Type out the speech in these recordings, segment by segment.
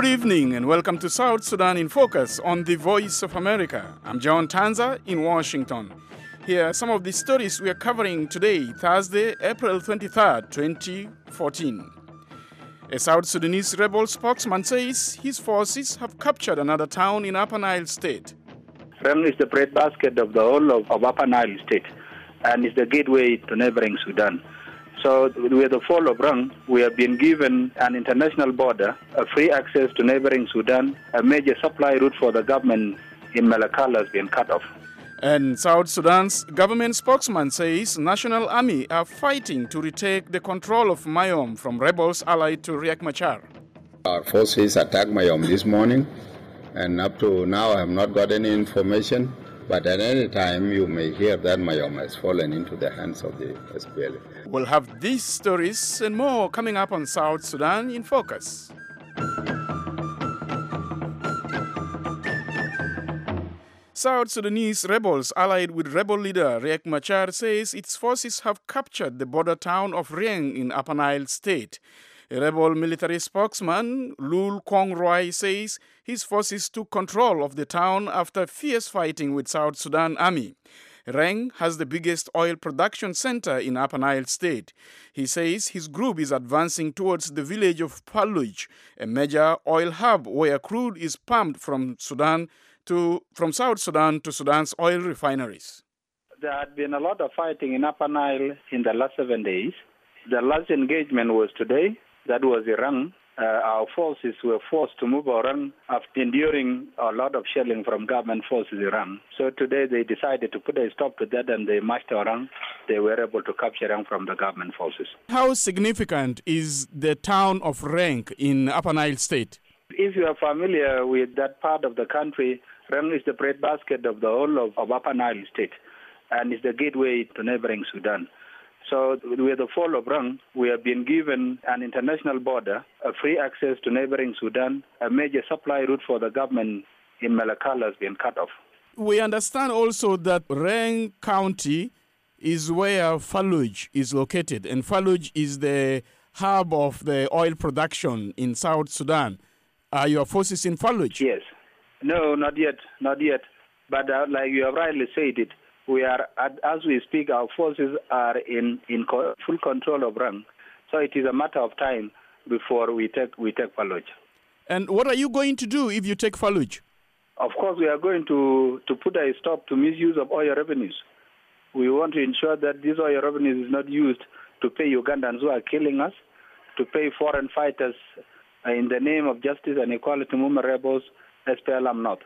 Good evening and welcome to South Sudan in Focus on the Voice of America. I'm John Tanza in Washington. Here are some of the stories we are covering today, Thursday, April 23rd, 2014. A South Sudanese rebel spokesman says his forces have captured another town in Upper Nile State. Rang is the breadbasket of the whole of Upper Nile State and is the gateway to neighboring Sudan. So with the fall of Rang, we have been given an international border, a free access to neighboring Sudan, a major supply route for the government in Malakal has been cut off. And South Sudan's government spokesman says National Army are fighting to retake the control of Mayom from rebels allied to Riek Machar. Our forces attacked Mayom this morning, and up to now I have not got any information, but at any time you may hear that Mayom has fallen into the hands of the SPLA. We'll have these stories and more coming up on South Sudan in Focus. South Sudanese rebels allied with rebel leader Riek Machar says its forces have captured the border town of Rieng in Upper Nile State. A rebel military spokesman, Lul Kong Roy, says his forces took control of the town after fierce fighting with South Sudan Army. Rieng has the biggest oil production center in Upper Nile State. He says his group is advancing towards the village of Paluj, a major oil hub where crude is pumped from South Sudan to Sudan's oil refineries. There had been a lot of fighting in Upper Nile in the last 7 days. The last engagement was today. That was Iran. Our forces were forced to move around after enduring a lot of shelling from government forces Iran. So today they decided to put a stop to that and they marched around. They were able to capture Rang from the government forces. How significant is the town of Rang in Upper Nile State? If you are familiar with that part of the country, Rang is the breadbasket of the whole of Upper Nile State and is the gateway to neighboring Sudan. So with the fall of Rang, we have been given an international border, a free access to neighboring Sudan, a major supply route for the government in Malakal has been cut off. We understand also that Rang County is where Faluj is located, and Faluj is the hub of the oil production in South Sudan. Are your forces in Faluj? Yes. No, not yet. But like you have rightly said it, we are, as we speak, our forces are in full control of Rang. So it is a matter of time before we take Faluj. And what are you going to do if you take Faluj? Of course, we are going to put a stop to misuse of oil revenues. We want to ensure that this oil revenues is not used to pay Ugandans who are killing us, to pay foreign fighters in the name of justice and equality movement rebels, SPLM not.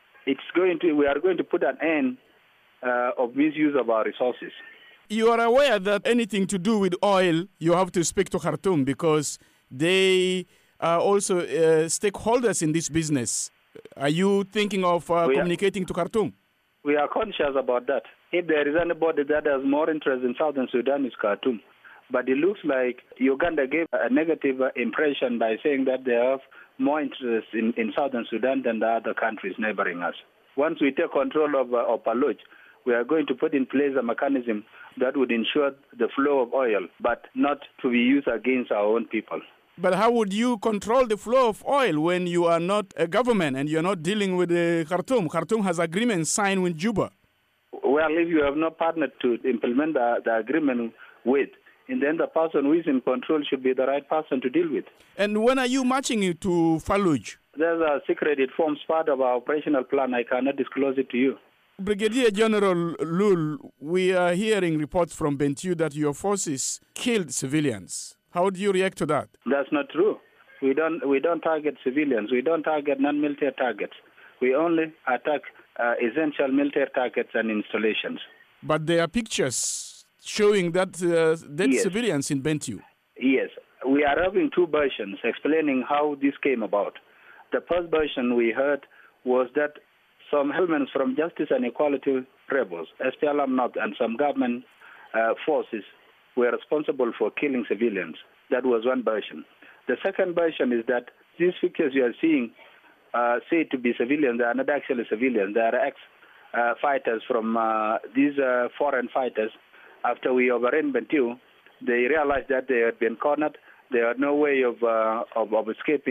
We are going to put an end of misuse of our resources. You are aware that anything to do with oil, you have to speak to Khartoum because they are also stakeholders in this business. Are you thinking of communicating to Khartoum? We are conscious about that. If there is anybody that has more interest in Southern Sudan, it's Khartoum. But it looks like Uganda gave a negative impression by saying that they have more interest in Southern Sudan than the other countries neighboring us. Once we take control of Paluj, we are going to put in place a mechanism that would ensure the flow of oil, but not to be used against our own people. But how would you control the flow of oil when you are not a government and you're not dealing with Khartoum? Khartoum has agreements signed with Juba. Well, if you have no partner to implement the agreement with, and then the person who is in control should be the right person to deal with. And when are you marching to Faluj? There's a secret. It forms part of our operational plan. I cannot disclose it to you. Brigadier General Lul, we are hearing reports from Bentiu that your forces killed civilians. How do you react to that? That's not true. We don't target civilians. We don't target non-military targets. We only attack essential military targets and installations. But there are pictures showing that dead civilians in Bentiu. Yes. We are having two versions explaining how this came about. The first version we heard was that some elements from Justice and Equality rebels, SPLM North, and some government forces were responsible for killing civilians. That was one version. The second version is that these pictures you are seeing said to be civilians. They are not actually civilians. They are ex-fighters from these foreign fighters. After we overran Bentiu, they realized that they had been cornered. They had no way of escaping,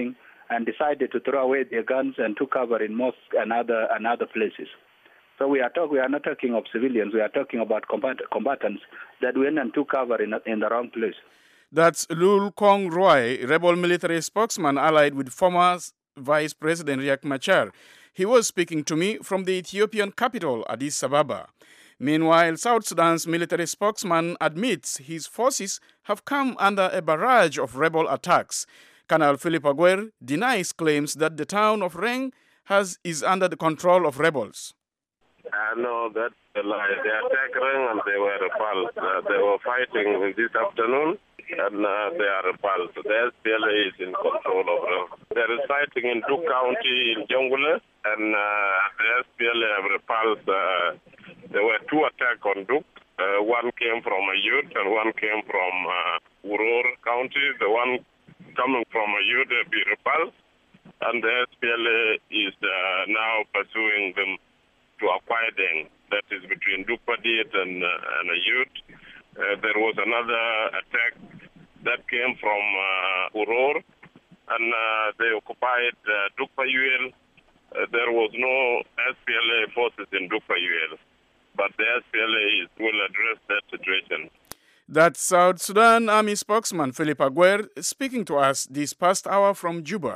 and decided to throw away their guns and took cover in mosques and other places. So we are not talking of civilians. We are talking about combatants that went and took cover in the wrong place. That's Lul Kong Roy, rebel military spokesman allied with former Vice President Riek Machar. He was speaking to me from the Ethiopian capital, Addis Ababa. Meanwhile, South Sudan's military spokesman admits his forces have come under a barrage of rebel attacks. Colonel Philip Aguer denies claims that the town of Reng is under the control of rebels. No, that's a lie. They attacked Reng and they were repulsed. They were fighting this afternoon and they are repulsed. The SPLA is in control of Reng. There is fighting in Duke County in Jongule and the SPLA have repulsed. There were two attacks on Duke. One came from Ayut and one came from Uror County. The one coming from Ayut will be repulsed, and the SPLA is now pursuing them to Akwaideng. That is between Duke Padit and Ayut. There was another attack that came from Uror, and they occupied Duke Payuel. There was no SPLA forces in Duke Payuel, but the SPLA will address that situation. That's South Sudan Army spokesman Philip Aguer speaking to us this past hour from Juba.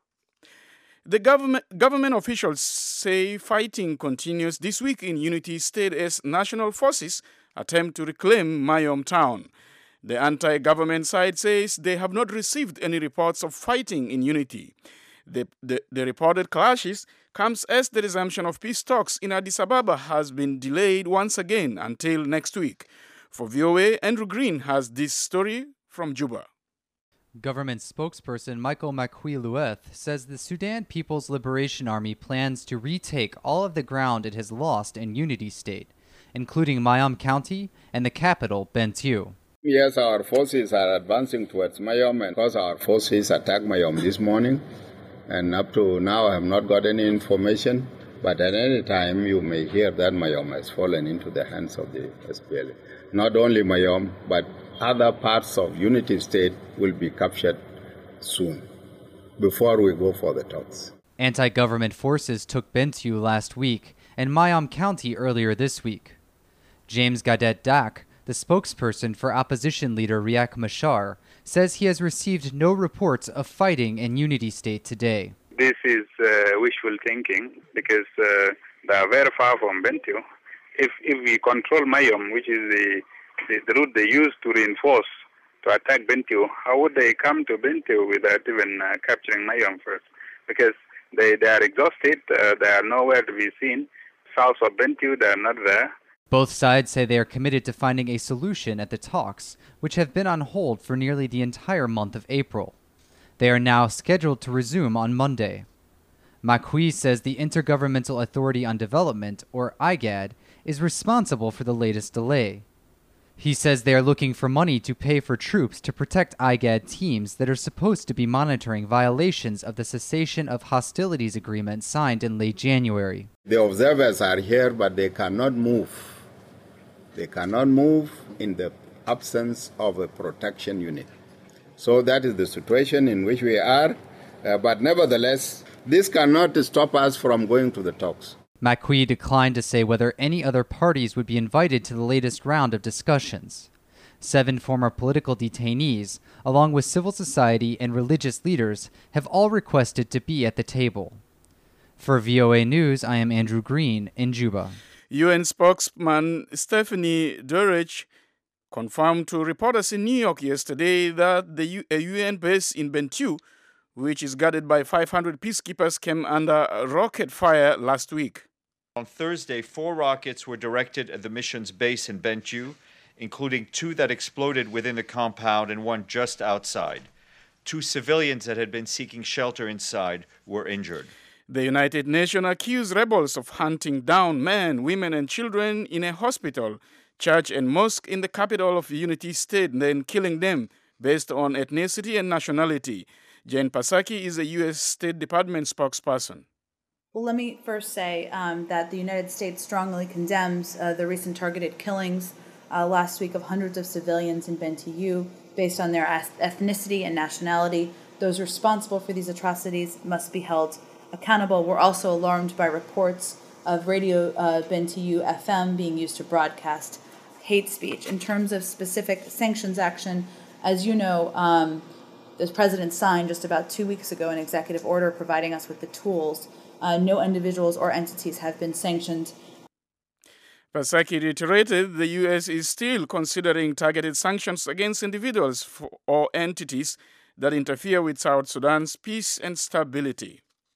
The government officials say fighting continues this week in Unity State as national forces attempt to reclaim Mayom town. The anti-government side says they have not received any reports of fighting in Unity. The reported clashes comes as the resumption of peace talks in Addis Ababa has been delayed once again until next week. For VOA, Andrew Green has this story from Juba. Government spokesperson Michael Makui-Lueth says the Sudan People's Liberation Army plans to retake all of the ground it has lost in Unity State, including Mayom County and the capital, Bentiu. Yes, our forces are advancing towards Mayom, and because our forces attacked Mayom this morning, and up to now I have not got any information, but at any time you may hear that Mayom has fallen into the hands of the SPLA. Not only Mayom, but other parts of Unity State will be captured soon, before we go for the talks. Anti-government forces took Bentiu last week and Mayom County earlier this week. James Gadet Dak, the spokesperson for opposition leader Riek Machar, says he has received no reports of fighting in Unity State today. This is wishful thinking because they are very far from Bentiu. If we control Mayom, which is the route they use to reinforce to attack Bentiu, how would they come to Bentiu without even capturing Mayom first? Because they are exhausted, they are nowhere to be seen. South of Bentiu, they are not there. Both sides say they are committed to finding a solution at the talks, which have been on hold for nearly the entire month of April. They are now scheduled to resume on Monday. Makui says the Intergovernmental Authority on Development, or IGAD, is responsible for the latest delay. He says they are looking for money to pay for troops to protect IGAD teams that are supposed to be monitoring violations of the cessation of hostilities agreement signed in late January. The observers are here, but they cannot move. They cannot move in the absence of a protection unit. So that is the situation in which we are. But nevertheless, this cannot stop us from going to the talks. Makui declined to say whether any other parties would be invited to the latest round of discussions. 7 former political detainees, along with civil society and religious leaders, have all requested to be at the table. For VOA News, I am Andrew Green in Juba. UN spokesman Stephanie Dujarric confirmed to reporters in New York yesterday that a UN base in Bentiu, which is guarded by 500 peacekeepers, came under rocket fire last week. On Thursday, 4 rockets were directed at the mission's base in Bentiu, including 2 that exploded within the compound and 1 just outside. 2 civilians that had been seeking shelter inside were injured. The United Nations accused rebels of hunting down men, women, and children in a hospital, church, and mosque in the capital of Unity State, then killing them based on ethnicity and nationality. Jen Psaki is a U.S. State Department spokesperson. Well, let me first say that the United States strongly condemns the recent targeted killings last week of hundreds of civilians in Bentiu based on their ethnicity and nationality. Those responsible for these atrocities must be held accountable. We're also alarmed by reports of Radio Bentiu FM being used to broadcast hate speech. In terms of specific sanctions action, as you know, the president signed just about 2 weeks ago an executive order providing us with the tools. No individuals or entities have been sanctioned. Psaki reiterated the U.S. is still considering targeted sanctions against individuals or entities that interfere with South Sudan's peace and stability.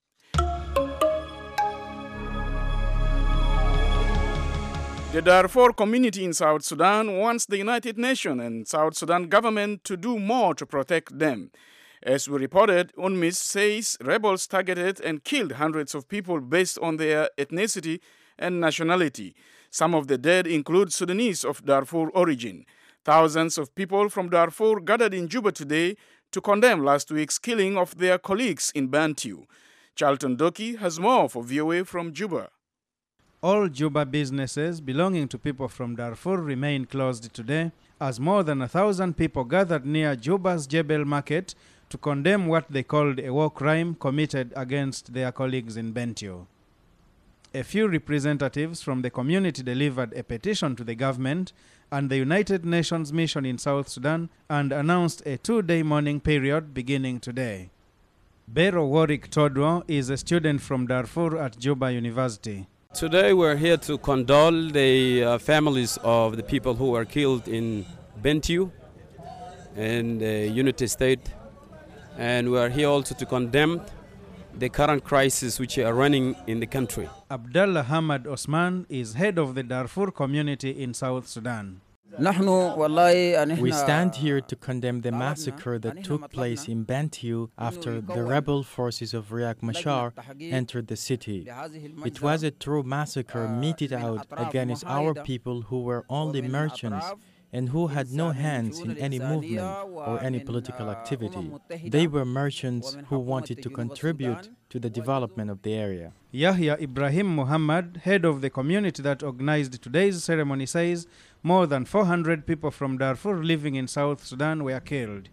The Darfur community in South Sudan wants the United Nations and South Sudan government to do more to protect them. As we reported, UNMISS says rebels targeted and killed hundreds of people based on their ethnicity and nationality. Some of the dead include Sudanese of Darfur origin. Thousands of people from Darfur gathered in Juba today to condemn last week's killing of their colleagues in Bantu. Charlton Doki has more for VOA from Juba. All Juba businesses belonging to people from Darfur remain closed today, as more than 1,000 people gathered near Juba's Jebel Market to condemn what they called a war crime committed against their colleagues in Bentiu. A few representatives from the community delivered a petition to the government and the United Nations mission in South Sudan and announced a 2-day mourning period beginning today. Bero Warwick Todwo is a student from Darfur at Juba University. Today we're here to condole the families of the people who were killed in Bentiu and the Unity State, and we are here also to condemn the current crisis which are running in the country. Abdallah Hamad Osman is head of the Darfur community in South Sudan. We stand here to condemn the massacre that took place in Bentiu after the rebel forces of Riek Machar entered the city. It was a true massacre meted out against our people who were only merchants and who had no hands in any movement or any political activity. They were merchants who wanted to contribute to the development of the area. Yahya Ibrahim Muhammad, head of the community that organized today's ceremony, says more than 400 people from Darfur living in South Sudan were killed.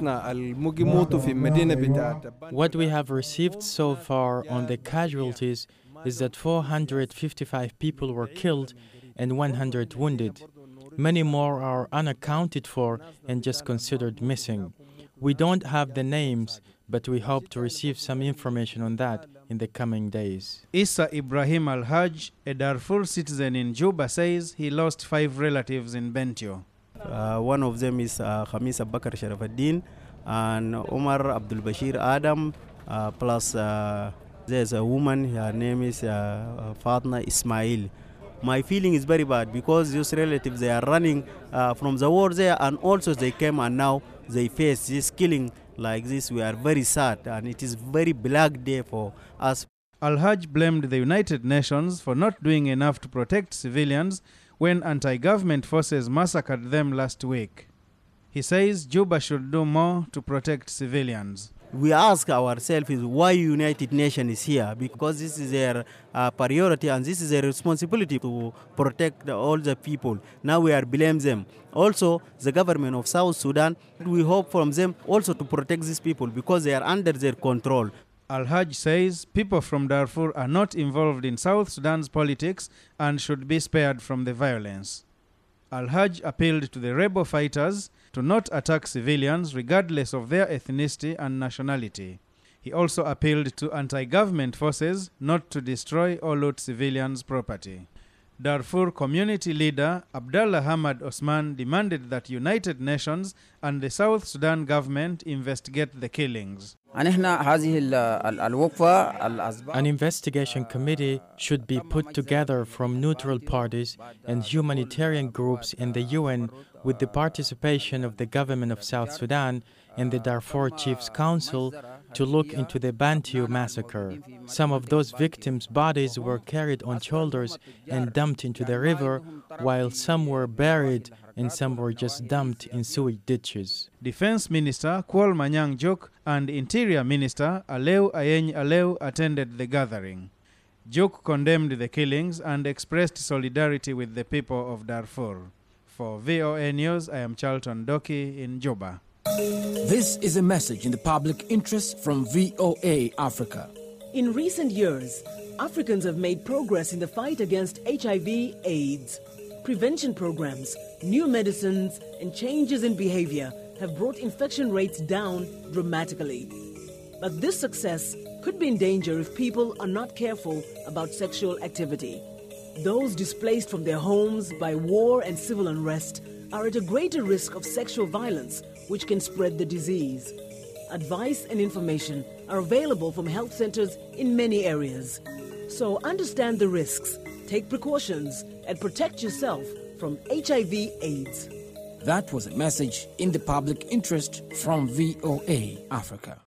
What we have received so far on the casualties is that 455 people were killed and 100 wounded. Many more are unaccounted for and just considered missing. We don't have the names, but we hope to receive some information on that in the coming days. Issa Ibrahim Al-Hajj, a Darfur citizen in Juba, says he lost 5 relatives in Bentiu. One of them is Khamis Abakar Sharafuddin and Omar Abdul Bashir Adam, plus there's a woman, her name is Fatna Ismail. My feeling is very bad because those relatives, they are running from the war there, and also they came and now they face this killing like this. We are very sad and it is very black day for us. Al-Hajj blamed the United Nations for not doing enough to protect civilians when anti-government forces massacred them last week. He says Juba should do more to protect civilians. We ask ourselves why United Nations is here, because this is their priority and this is their responsibility to protect all the people. Now we are blame them. Also, the government of South Sudan, we hope from them also to protect these people because they are under their control. Al-Hajj says people from Darfur are not involved in South Sudan's politics and should be spared from the violence. Al-Hajj appealed to the rebel fighters to not attack civilians regardless of their ethnicity and nationality. He also appealed to anti-government forces not to destroy or loot civilians' property. Darfur community leader Abdallah Hamad Osman demanded that United Nations and the South Sudan government investigate the killings. An investigation committee should be put together from neutral parties and humanitarian groups in the UN with the participation of the government of South Sudan and the Darfur Chiefs Council to look into the Bantu massacre. Some of those victims' bodies were carried on shoulders and dumped into the river, while some were buried and some were just dumped in sewage ditches. Defense Minister Kwal Manyang Juk and Interior Minister Aleu Ayeny Aleu attended the gathering. Juk condemned the killings and expressed solidarity with the people of Darfur. For VOA News, I am Charlton Doki in Juba. This is a message in the public interest from VOA Africa. In recent years, Africans have made progress in the fight against HIV/AIDS. Prevention programs, new medicines, and changes in behavior have brought infection rates down dramatically. But this success could be in danger if people are not careful about sexual activity. Those displaced from their homes by war and civil unrest are at a greater risk of sexual violence, which can spread the disease. Advice and information are available from health centers in many areas. So understand the risks, take precautions, and protect yourself from HIV/AIDS. That was a message in the public interest from VOA Africa.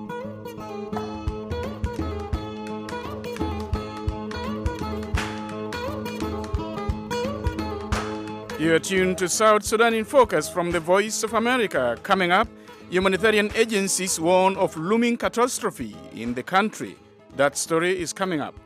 You're tuned to South Sudan in Focus from the Voice of America. Coming up, humanitarian agencies warn of looming catastrophe in the country. That story is coming up.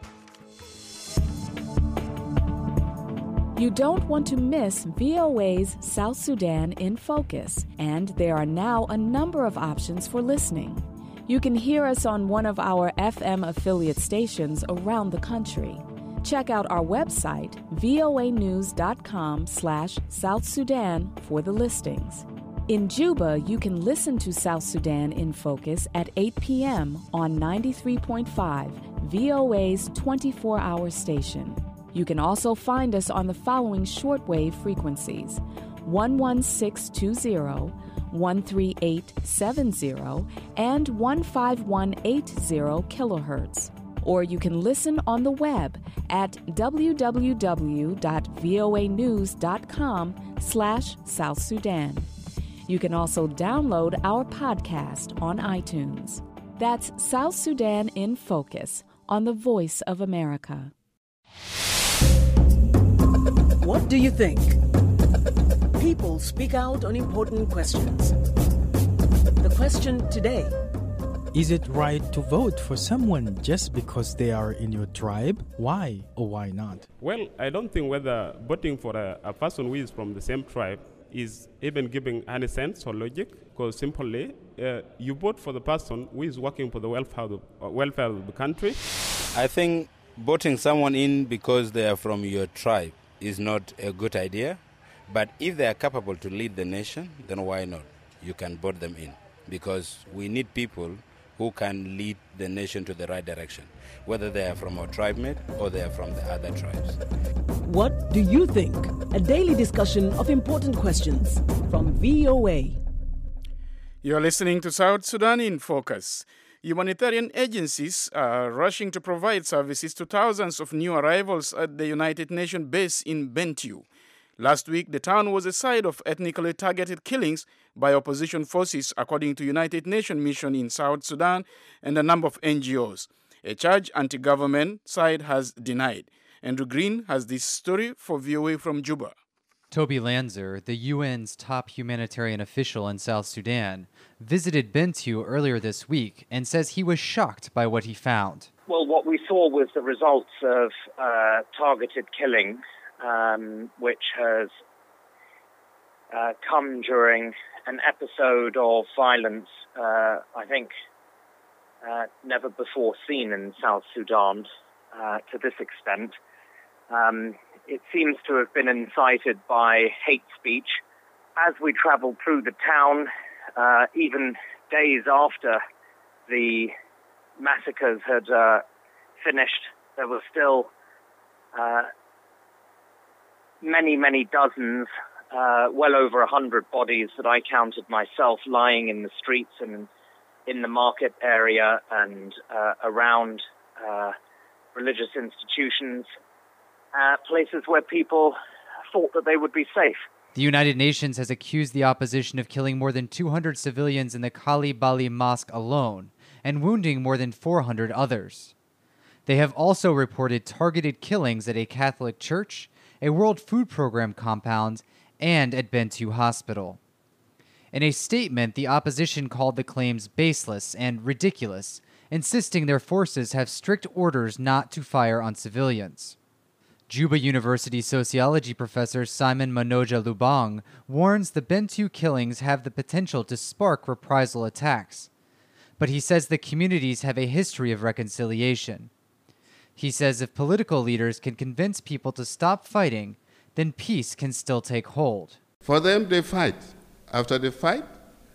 You don't want to miss VOA's South Sudan in Focus, and there are now a number of options for listening. You can hear us on one of our FM affiliate stations around the country. Check out our website, voanews.com/South Sudan for the listings. In Juba, you can listen to South Sudan in Focus at 8 p.m. on 93.5, VOA's 24-hour station. You can also find us on the following shortwave frequencies: 11620, 13870, and 15180 kilohertz. Or you can listen on the web at www.voanews.com/South Sudan. You can also download our podcast on iTunes. That's South Sudan in Focus on the Voice of America. What do you think? People speak out on important questions. The question today: is it right to vote for someone just because they are in your tribe? Why or why not? Well, I don't think whether voting for a person who is from the same tribe is even giving any sense or logic, because simply you vote for the person who is working for the welfare of the country. I think voting someone in because they are from your tribe is not a good idea, but if they are capable to lead the nation, then why not? You can vote them in, because we need people who can lead the nation to the right direction, whether they are from our tribe mate or they are from the other tribes. What do you think? A daily discussion of important questions from VOA. You're listening to South Sudan in Focus. Humanitarian agencies are rushing to provide services to thousands of new arrivals at the United Nations base in Bentiu. Last week, the town was a site of ethnically targeted killings by opposition forces, according to United Nations mission in South Sudan and a number of NGOs. A charge anti-government side has denied. Andrew Green has this story for VOA from Juba. Toby Lanzer, the UN's top humanitarian official in South Sudan, visited Bentiu earlier this week and says he was shocked by what he found. Well, what we saw was the results of targeted killing, which has come during an episode of violence, I think, never before seen in South Sudan to this extent. It seems to have been incited by hate speech. As we traveled through the town, even days after the massacres had finished, there were still many dozens, well over 100 bodies that I counted myself lying in the streets and in the market area and around religious institutions, places where people thought that they would be safe. The United Nations has accused the opposition of killing more than 200 civilians in the Kali Bali Mosque alone and wounding more than 400 others. They have also reported targeted killings at a Catholic church, a World Food Program compound, and at Bentiu Hospital. In a statement, the opposition called the claims baseless and ridiculous, insisting their forces have strict orders not to fire on civilians. Juba University sociology professor Simon Manoja Lubang warns the Bentiu killings have the potential to spark reprisal attacks. But he says the communities have a history of reconciliation. He says if political leaders can convince people to stop fighting, then peace can still take hold. For them, they fight. After they fight,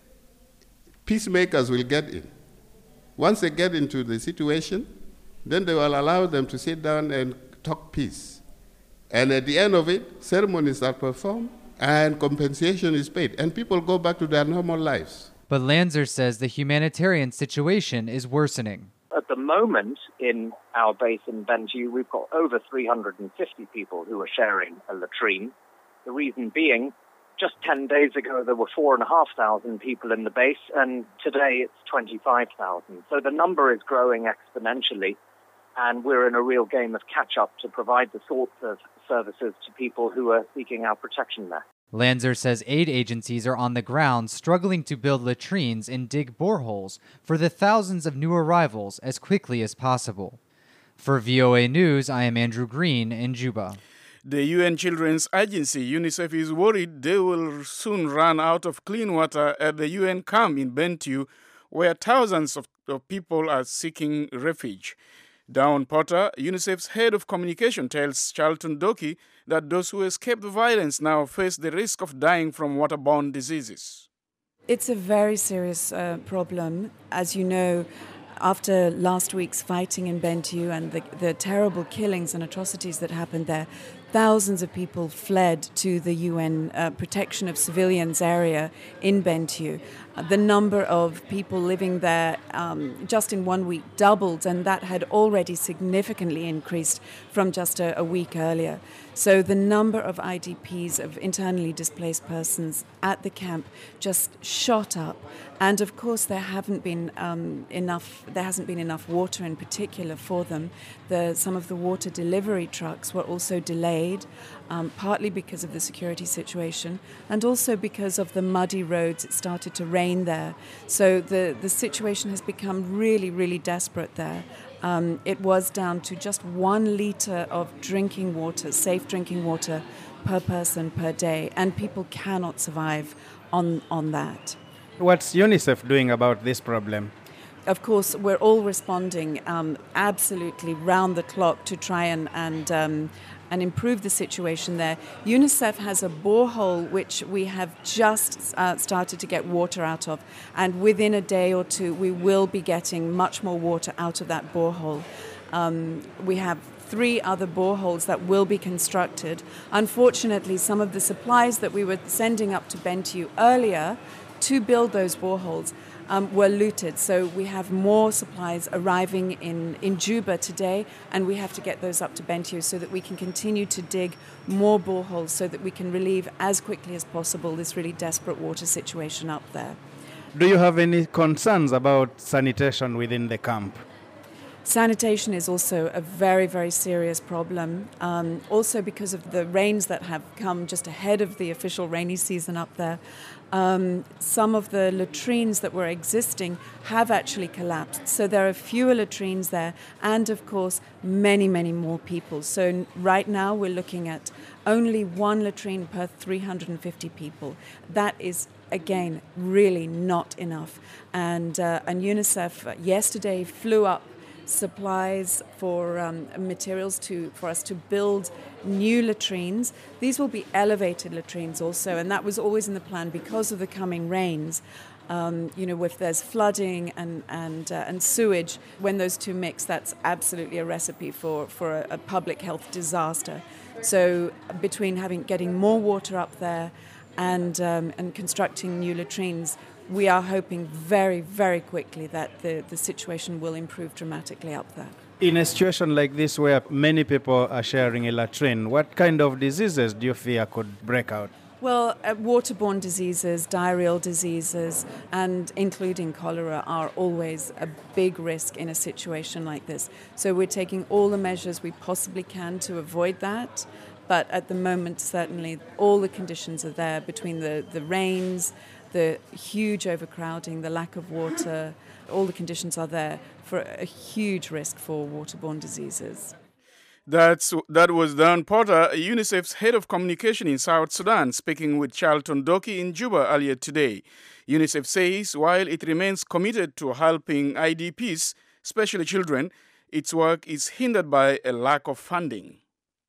peacemakers will get in. Once they get into the situation, then they will allow them to sit down and talk peace. And at the end of it, ceremonies are performed and compensation is paid, and people go back to their normal lives. But Lanzer says the humanitarian situation is worsening. At the moment, in our base in Bentiu, we've got over 350 people who are sharing a latrine. The reason being, just 10 days ago, there were 4,500 people in the base, and today it's 25,000. So the number is growing exponentially, and we're in a real game of catch-up to provide the sorts of services to people who are seeking our protection there. Lanzer says aid agencies are on the ground struggling to build latrines and dig boreholes for the thousands of new arrivals as quickly as possible. For VOA News, I am Andrew Green in Juba. The UN Children's Agency, UNICEF, is worried they will soon run out of clean water at the UN camp in Bentiu, where thousands of people are seeking refuge. Dawn Potter, UNICEF's head of communication, tells Charlton Doki that those who escaped violence now face the risk of dying from waterborne diseases. It's a very serious problem. As you know, after last week's fighting in Bentiu and the terrible killings and atrocities that happened there, thousands of people fled to the UN protection of civilians area in Bentiu. The number of people living there just in 1 week doubled, and that had already significantly increased from just a week earlier. So the number of IDPs, of internally displaced persons at the camp, just shot up. And of course, there hasn't been enough water in particular for them. Some of the water delivery trucks were also delayed, partly because of the security situation, and also because of the muddy roads. It started to rain there. So the situation has become really, really desperate there. It was down to just 1 liter of drinking water, safe drinking water, per person per day, and people cannot survive on that. What's UNICEF doing about this problem? Of course, we're all responding absolutely round the clock to try and improve the situation there. UNICEF has a borehole which we have just started to get water out of, and within a day or two we will be getting much more water out of that borehole. We have 3 other boreholes that will be constructed. Unfortunately, some of the supplies that we were sending up to Bentiu earlier to build those boreholes were looted. So we have more supplies arriving in Juba today, and we have to get those up to Bentiu so that we can continue to dig more boreholes so that we can relieve as quickly as possible this really desperate water situation up there. Do you have any concerns about sanitation within the camp? Sanitation is also a very, very serious problem, also because of the rains that have come just ahead of the official rainy season up there. Some of the latrines that were existing have actually collapsed. So there are fewer latrines there, and of course many, many more people. So right now we're looking at only 1 latrine per 350 people. That is, again, really not enough. And UNICEF yesterday flew up supplies for materials for us to build new latrines. These will be elevated latrines also, and that was always in the plan because of the coming rains. If there's flooding and sewage, when those two mix, that's absolutely a recipe for a public health disaster. So between getting more water up there and constructing new latrines, we are hoping very, very quickly that the situation will improve dramatically up there. In a situation like this where many people are sharing a latrine, what kind of diseases do you fear could break out? Well, waterborne diseases, diarrheal diseases, and including cholera are always a big risk in a situation like this. So we're taking all the measures we possibly can to avoid that. But at the moment, certainly, all the conditions are there between the rains, the huge overcrowding, the lack of water. All the conditions are there for a huge risk for waterborne diseases. That was Dan Porter, UNICEF's head of communication in South Sudan, speaking with Charlton Doki in Juba earlier today. UNICEF says while it remains committed to helping IDPs, especially children, its work is hindered by a lack of funding.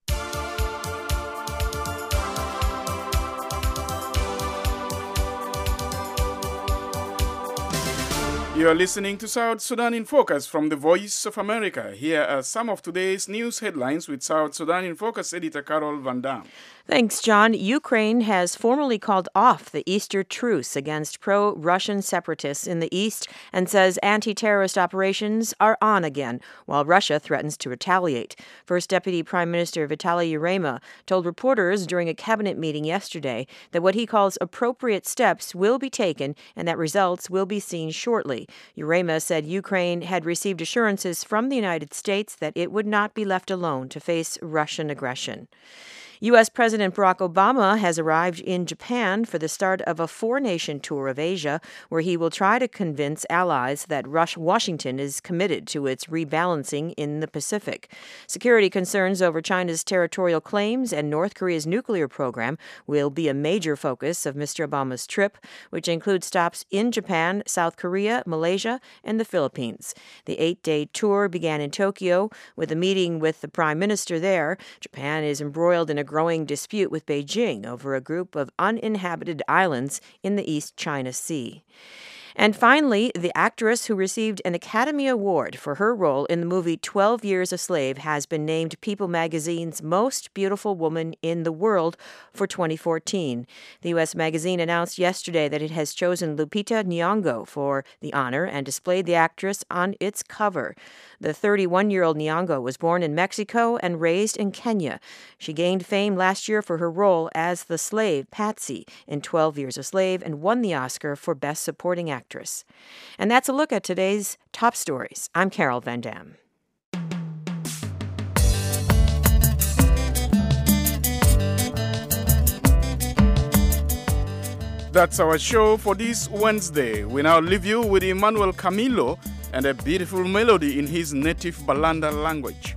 You are listening to South Sudan in Focus from the Voice of America. Here are some of today's news headlines with South Sudan in Focus editor Carol Van Dam. Thanks, John. Ukraine has formally called off the Easter truce against pro-Russian separatists in the east and says anti-terrorist operations are on again, while Russia threatens to retaliate. First Deputy Prime Minister Vitaly Yarema told reporters during a cabinet meeting yesterday that what he calls appropriate steps will be taken and that results will be seen shortly. Yarema said Ukraine had received assurances from the United States that it would not be left alone to face Russian aggression. U.S. President Barack Obama has arrived in Japan for the start of a four-nation tour of Asia, where he will try to convince allies that Washington is committed to its rebalancing in the Pacific. Security concerns over China's territorial claims and North Korea's nuclear program will be a major focus of Mr. Obama's trip, which includes stops in Japan, South Korea, Malaysia, and the Philippines. The 8-day tour began in Tokyo with a meeting with the Prime Minister there. Japan is embroiled in a growing dispute with Beijing over a group of uninhabited islands in the East China Sea. And finally, the actress who received an Academy Award for her role in the movie 12 Years a Slave has been named People magazine's Most Beautiful Woman in the World for 2014. The U.S. magazine announced yesterday that it has chosen Lupita Nyong'o for the honor and displayed the actress on its cover. The 31-year-old Nyong'o was born in Mexico and raised in Kenya. She gained fame last year for her role as the slave Patsy in 12 Years a Slave and won the Oscar for Best Supporting Actress. And that's a look at today's top stories. I'm Carol Van Dam. That's our show for this Wednesday. We now leave you with Emmanuel Camilo and a beautiful melody in his native Balanda language.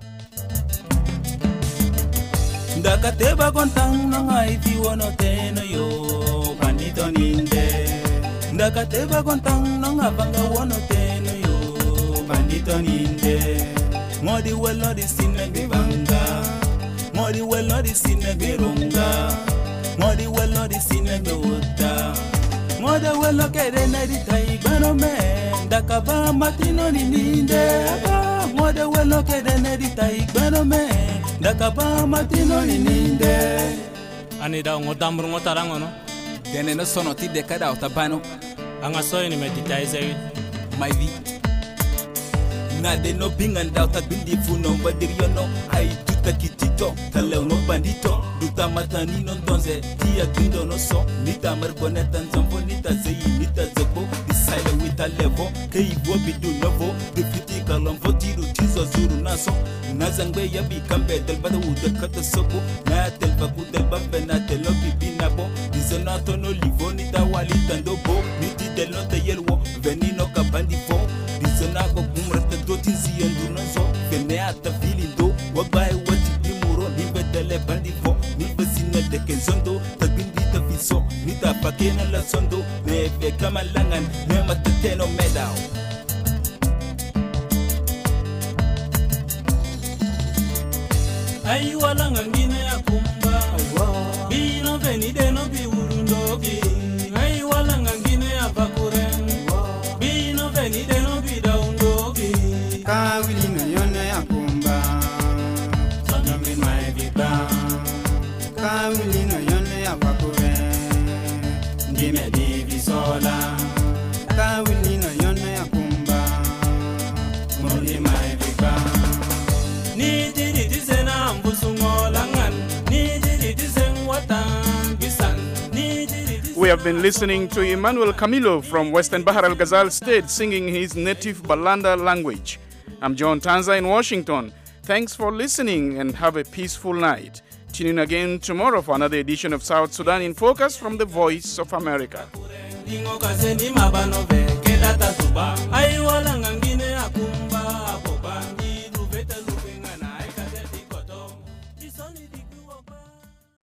Ndakateba kontang nangai viwono teno yo bandito ninde. Ndakateba kontang nangabanga wono teno yo bandito ninde. Ngodi welo di sinne bibanga. Ngodi welo di sinne birunga. Ngodi welo di sinne biwota. Ngodi welo kere nedi tai bano me. Ndakaba matino ni ninde. Ngodi welo kere nedi tai bano me. Ndakaba matino ni ninde. Anida ngodambru ngotarango no. Dene no sono ti de kada utabano. Anga soy ni meditaize my vie. Na de no binganda utabindi funo mbadirio no. Ai tuta kitito tale no bandito. Duta matani no donze dia guindo no so. Nita margoneta nzambo nita zeyi nita zeko. Disaile wita levo kei bobi du novo. Deputy kalonvo tiru tizo zuru naso. Nazangbe yabi kambe del bada uda kata soko. Na tel baku del bambe na tel obi binabo. Dizonato no livo nita wali tandobo. Niti del no te yelwo venino kabandi fo. Dizonago kumrata do tizi endu nozo. Vene ata filindo wabai wati dimuro nibe dele bandi fo. Nibe sina de kenzondo tabindi ta fiso. Nita pakena la sondo neve kama langan nema teteno medao. Ai wala ngine ya kumba bino venide no bi urundogi ai wala ngine ya bakuren bino venide no bi daundogi kawili na yone ya kumba sono mi mai viba kawili na yone ya bakuren ndime divi sola kawili na yone ya kumba mundi mai viba ni didi dizena mbusungolangan ni didi dizen watan bisan ni didi. We have been listening to Emmanuel Camilo from Western Bahar Al Ghazal State singing his native Balanda language. I'm John Tanza in Washington. Thanks for listening and have a peaceful night. Tune in again tomorrow for another edition of South Sudan in Focus from the Voice of America.